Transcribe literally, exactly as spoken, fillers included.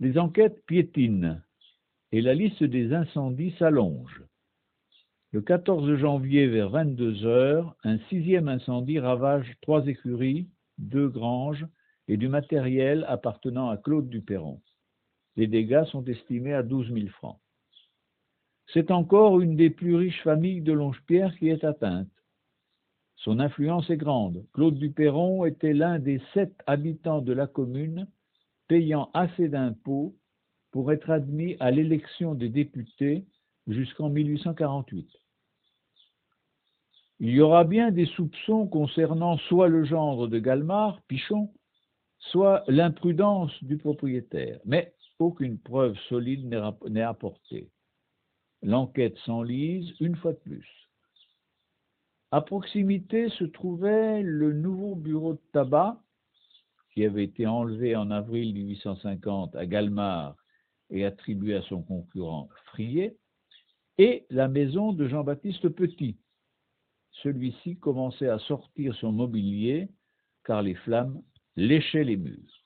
Les enquêtes piétinent et la liste des incendies s'allonge. Le quatorze janvier vers vingt-deux heures, un sixième incendie ravage trois écuries, deux granges et du matériel appartenant à Claude Duperron. Les dégâts sont estimés à douze mille francs. C'est encore une des plus riches familles de Longepierre qui est atteinte. Son influence est grande. Claude Duperron était l'un des sept habitants de la commune payant assez d'impôts pour être admis à l'élection des députés jusqu'en mille huit cent quarante-huit. Il y aura bien des soupçons concernant soit le gendre de Galmard, Pichon, soit l'imprudence du propriétaire, mais aucune preuve solide n'est apportée. L'enquête s'enlise une fois de plus. À proximité se trouvait le nouveau bureau de tabac, qui avait été enlevé en avril mille huit cent cinquante à Galmard et attribué à son concurrent Frier, et la maison de Jean-Baptiste Petit. Celui-ci commençait à sortir son mobilier car les flammes léchaient les murs.